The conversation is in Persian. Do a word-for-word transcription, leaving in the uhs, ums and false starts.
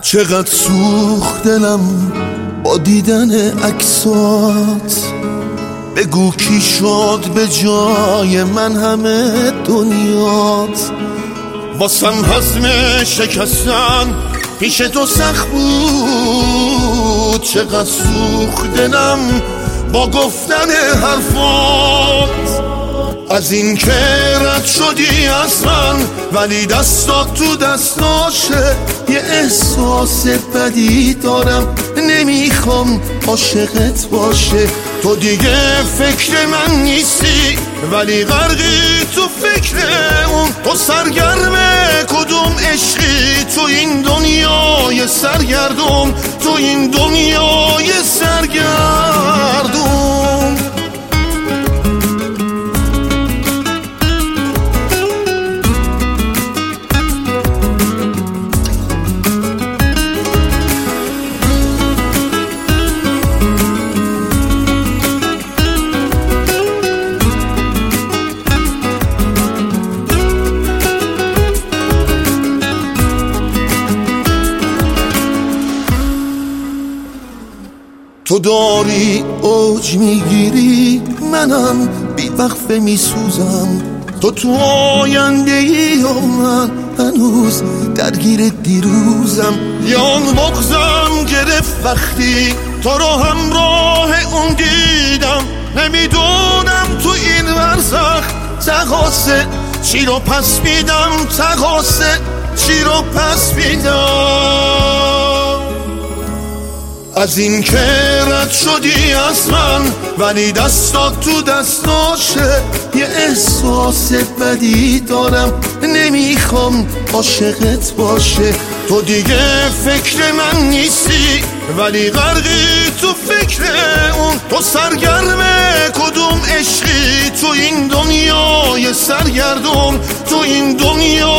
چقدر سوخت دلم با دیدن عکسات، بگو کی شد به جای من همه دنیات. واسم هضم شکستن پیش تو سخت بود، چقدر سوخت دلم با گفتن حرفات. از این که رد شدی از من ولی دستات تو دستاشه، یه احساس بدی دارم نمیخوام عاشقت باشه. تو دیگه فکر من نیستی ولی غرقی تو فکر اون. تو سرگرم کدوم عشقی تو این دنیای سرگردون، تو این دنیای سرگردون. تو داری اوج میگیری، منم بی وقفه میسوزم. تو تو آینده ای و من هنوز درگیر دیروزم. یان بغزم گرفت وقتی تو رو همراه اون دیدم. نمیدونم تو این ورزخ تقاسه چی رو پس میدم، تقاسه چی رو پس میدم. از این که رد شدی از من ولی دستات تو دستاشه، یه احساس بدی دارم نمیخوام عاشقت باشه. تو دیگه فکر من نیستی ولی غرقی تو فکر اون. تو سرگرم کدوم عشقی تو این دنیای سرگردون، تو این دنیا